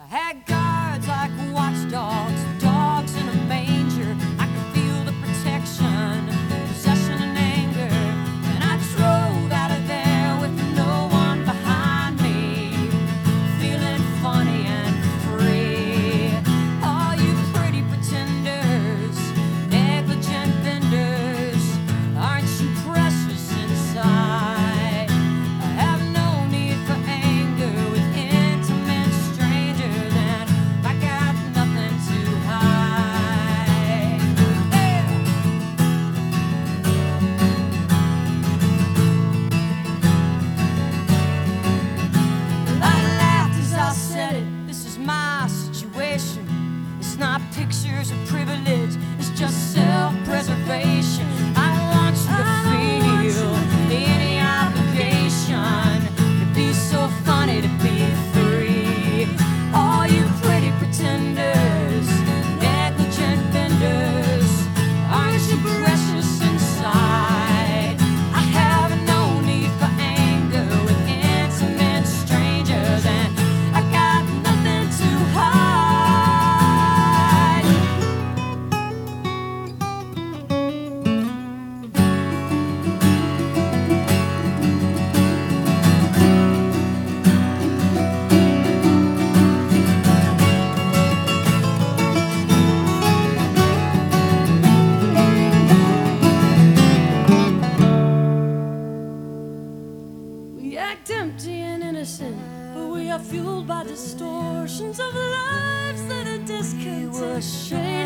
had guards like watchdogs, dogs in a manger. I could feel the protection, possession and anger. And I drove out of there with no one behind me, feeling funny and free. All you pretty pretenders, negligent vendors, aren't you precious inside? I have no need for anger with intimate strangers, and I got nothing to hide. Yeah. I laughed as I said it. This is my situation. It's not pictures of privilege, it's just self-preservation. I don't want you to feel any obligation to be so funny to be free. All you pretty pretenders, negligent vendors, aren't you precious inside? I have no need for anger with intimate strangers, and I got nothing to hide. We act empty and innocent, but we are fueled by distortions of lives that are discontent. We were ashamed